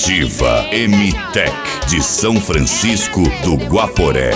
Comitiva M-Tech de São Francisco do Guaporé.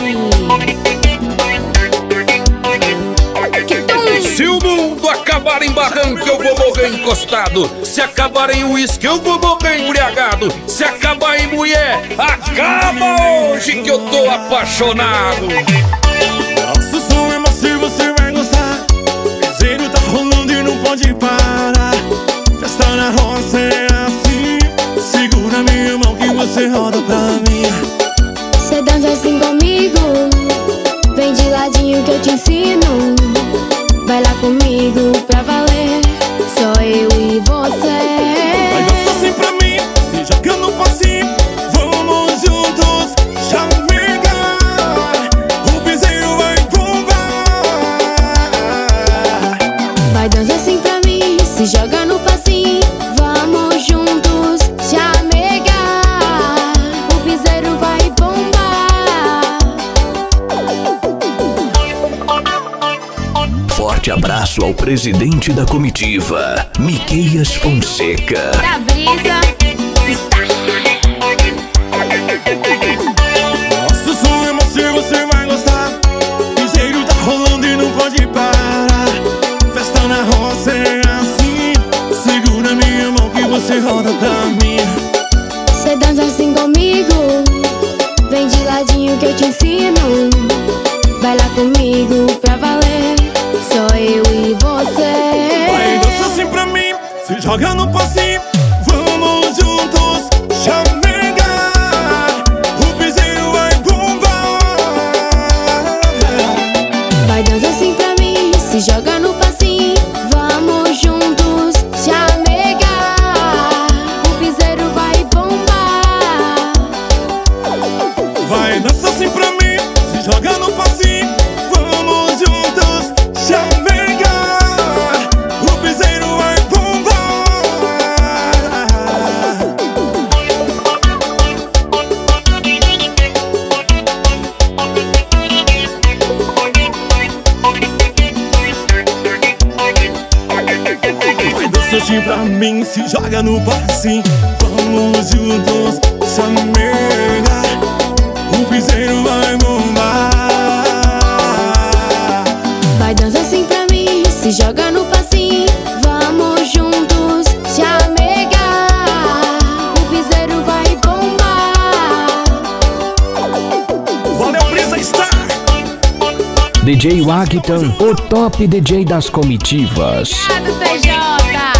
Se o mundo acabar em barranco, eu vou morrer encostado. Se acabar em uísque, eu vou morrer embriagado. Se acabar em mulher, acaba hoje que eu tô apaixonado. Nosso som é macio, você vai gostar. Piseiro tá rolando e não pode parar. Festa na roça é assim. Segura minha mão que você roda pra mim. Cê dança assim comigo, vem de ladinho que eu te ensino. Vai lá comigo pra valer, só eu e você. Vai dançar assim pra mim, se joga no passinho. Vamos juntos chamegar. O piseiro vai bombar. Vai dançar assim pra mim, se joga no passinho. Vamos juntos chamegar. O piseiro vai bombar. Forte abraço ao presidente da comitiva, Miqueias Fonseca. Da brisa está. Nosso som é macio, você vai gostar. Piseiro tá rolando e não pode parar. Festa na roça é assim. Segura minha mão que você roda pra mim. Cê dança assim comigo, vem de ladinho que eu te ensino. Vai lá comigo pra valer, só eu e você. Vai dançar assim pra mim, se joga no passinho. Vamos juntos chamegar. O piseiro vai bombar. Vai dançar assim pra mim, se joga no passinho. Vamos juntos chamegar. O piseiro vai bombar. Vai dançar assim pra mim, se joga no passinho. Vamos juntos chamegar. O piseiro vai bombar. Vai dançar assim pra mim, se joga no passinho. Vamos juntos chamegar. O piseiro vai bombar. Vai dançar assim pra mim, se joga no passinho. Vamos juntos chamegar. O piseiro vai bombar. Valeu, Brisa Star! DJ Wagton, o top DJ das comitivas. Obrigado, PJ.